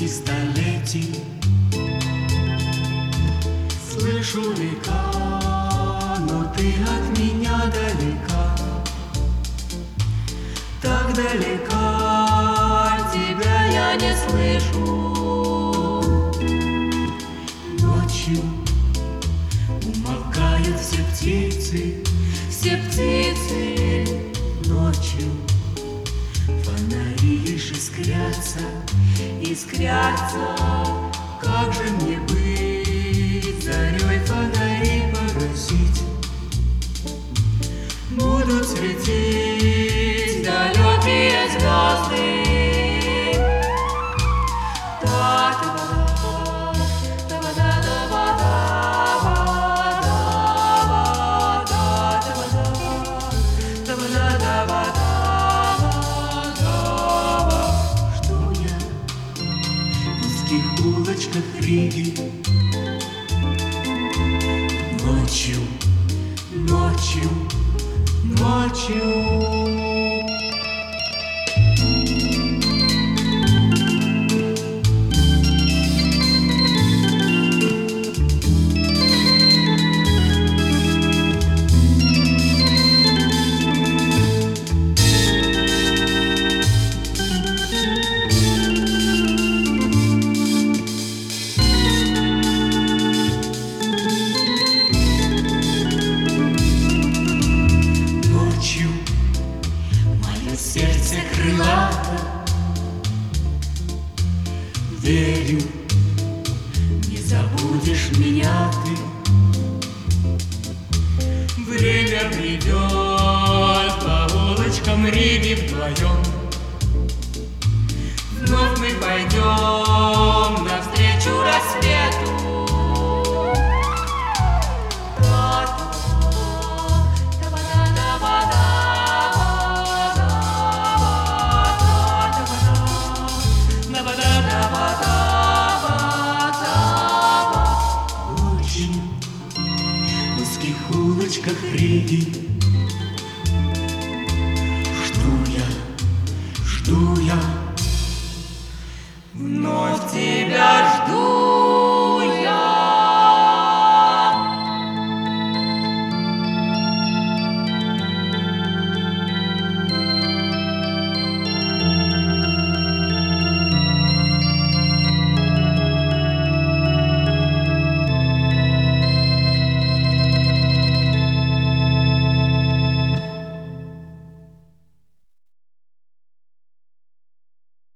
звуки столетий. Слышу река, но ты от меня далека. Так далека, тебя я не слышу. Ночью умолкают все птицы, все птицы. Ночью фонари лишь искрятся, искрятся. Как же мне быть, зарей фонари погасить? Будут светить далекие звезды. В улочках Риги ночью, ночью, ночью. Сердце крылато, верю, не забудешь меня ты. Время придет, по улочкам Риги вдвоем. Вновь мы пойдем навстречу рассвету. В узких улочках Риги